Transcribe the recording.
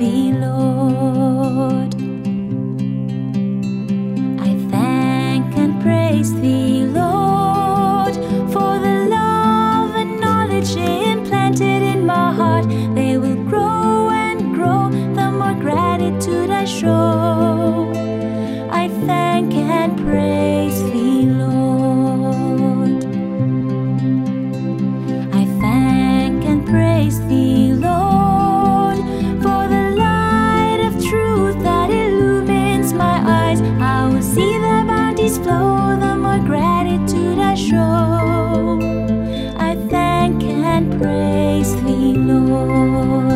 Thee, Lord. I thank and praise Thee, Lord, for the love and knowledge implanted in my heart. They will grow and grow the more gratitude I show. I thank and praise Thee, Lord. I thank and praise Thee, Lord, for the light of truth that illumines my eyes. I will see the bounties flow, the more gratitude I show. I thank and praise Thee, Lord.